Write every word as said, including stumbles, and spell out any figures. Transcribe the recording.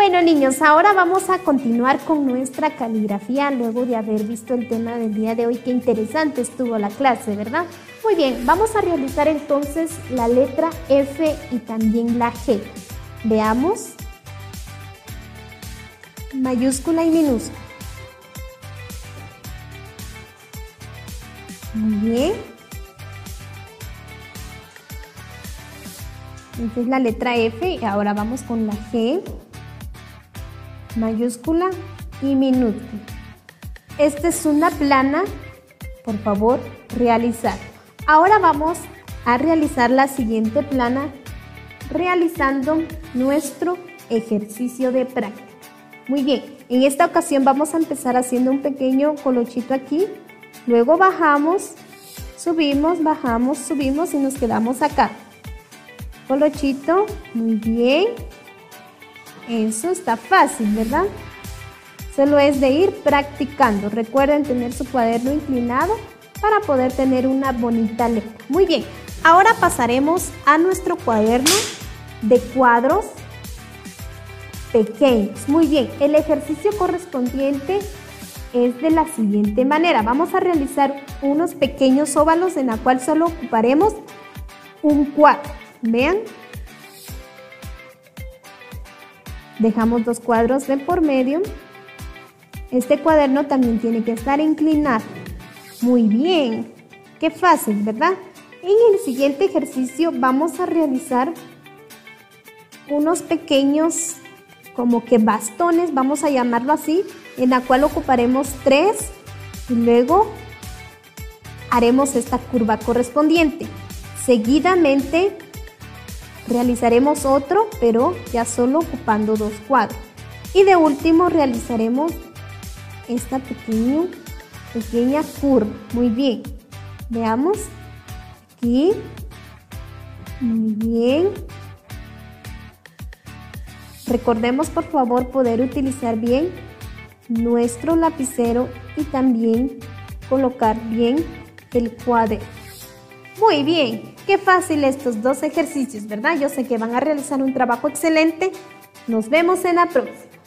Bueno, niños, ahora vamos a continuar con nuestra caligrafía luego de haber visto el tema del día de hoy. Qué interesante estuvo la clase, ¿verdad? Muy bien, vamos a realizar entonces la letra F y también la G. Veamos. Mayúscula y minúscula. Muy bien. Esta es la letra F y ahora vamos con la G. Mayúscula y minúscula. Esta es una plana, por favor, realizar. Ahora vamos a realizar la siguiente plana realizando nuestro ejercicio de práctica. Muy bien, en esta ocasión vamos a empezar haciendo un pequeño colochito aquí, luego bajamos, subimos, bajamos, subimos y nos quedamos acá. Colochito, muy bien. Eso está fácil, ¿verdad? Solo es de ir practicando. Recuerden tener su cuaderno inclinado para poder tener una bonita letra. Muy bien, ahora pasaremos a nuestro cuaderno de cuadros pequeños. Muy bien, el ejercicio correspondiente es de la siguiente manera. Vamos a realizar unos pequeños óvalos en la cual solo ocuparemos un cuadro. Vean. Dejamos dos cuadros de por medio. Este cuaderno también tiene que estar inclinado. Muy bien. Qué fácil, ¿verdad? En el siguiente ejercicio vamos a realizar unos pequeños como que bastones, vamos a llamarlo así, en la cual ocuparemos tres y luego haremos esta curva correspondiente. Seguidamente realizaremos otro, pero ya solo ocupando dos cuadros. Y de último realizaremos esta pequeña, pequeña curva. Muy bien. Veamos. Aquí. Muy bien. Recordemos, por favor, poder utilizar bien nuestro lapicero y también colocar bien el cuaderno. Muy bien, qué fácil estos dos ejercicios, ¿verdad? Yo sé que van a realizar un trabajo excelente. Nos vemos en la próxima.